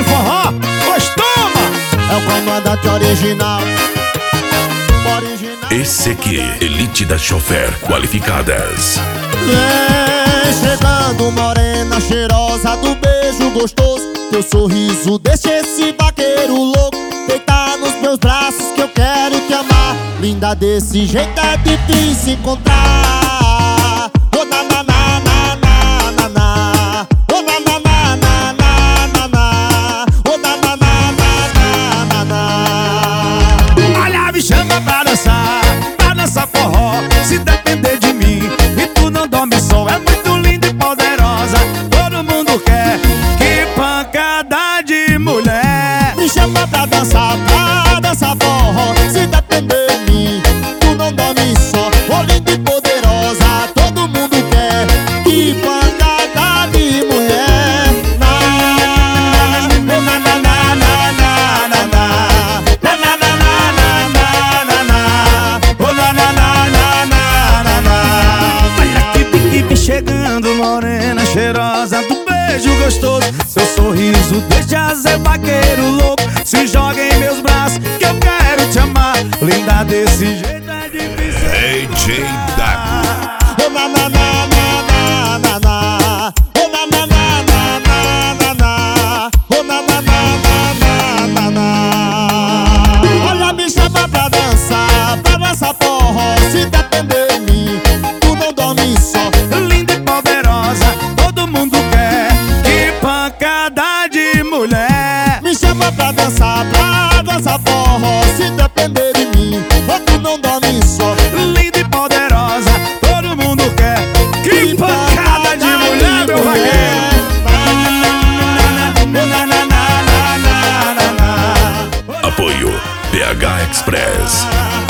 de forró, pois toma! É o comandante original. Esse aqui, Elite da Chofer Qualificadas. Vem chegando morena cheirosa do beijo gostoso. Teu sorriso deixa esse vaqueiro louco deitar nos meus braços que eu quero te amar. Linda desse jeito é difícil encontrar. Oh na na na na na na na. Oh na na na na na na na. Oh na na na na na na. Olha, me chama pra dançar forró. Se depender de mim e tu não dorme só, é muito linda e poderosa. Todo mundo quer, que pancada de mulher. Me chama pra dançar forró. Se depender de mim, tu não dorme só. Oh, linda e poderosa, todo mundo quer. Que pancada de mulher. Na na na na na na na na. Na na na na na na na. Oh na na na na na na. Olha que pique chegando, morena cheirosa do beijo gostoso. Seu sorriso deixa ser vaqueiro louco. Se joga em meus braços que eu quero te amar. Linda desse jeito é difícil. DJ Dago. Oh na na na na na na. Oh na na na na na na. Oh na na na na na. Olha, me chama pra dançar forró. Se depender de mim, tu não dorme só. Linda e poderosa, todo mundo quer. Que pancada de mulher. Me chama pra dançar forró. Se depender de mim, tu não dorme só. Linda e poderosa, todo mundo quer. Que pancada de mulher, meu vaqueiro. Apoio PH Express.